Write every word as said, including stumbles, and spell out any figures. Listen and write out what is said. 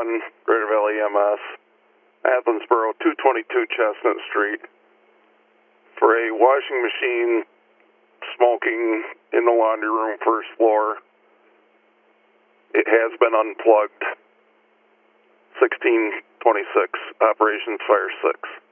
one, Greater Valley E M S, Athensboro, two twenty-two Chestnut Street, for a washing machine smoking in the laundry room first floor. It has been unplugged. sixteen twenty-six, Operations Fire six.